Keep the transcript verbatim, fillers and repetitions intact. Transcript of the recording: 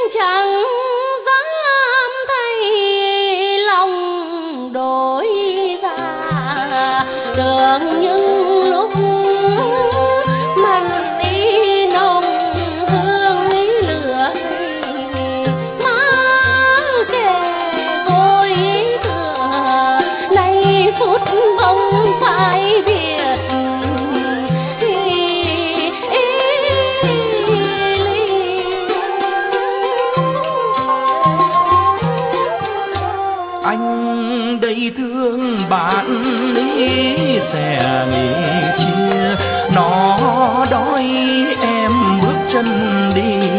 chẳng dám thay lòng đổi già, tưởng những lúc mặn đi nồng hương lửa má kề gối thừa, nay phút bông phai biệt anh đây thương bạn ý sẽ nghỉ chia, nó đói em bước chân đi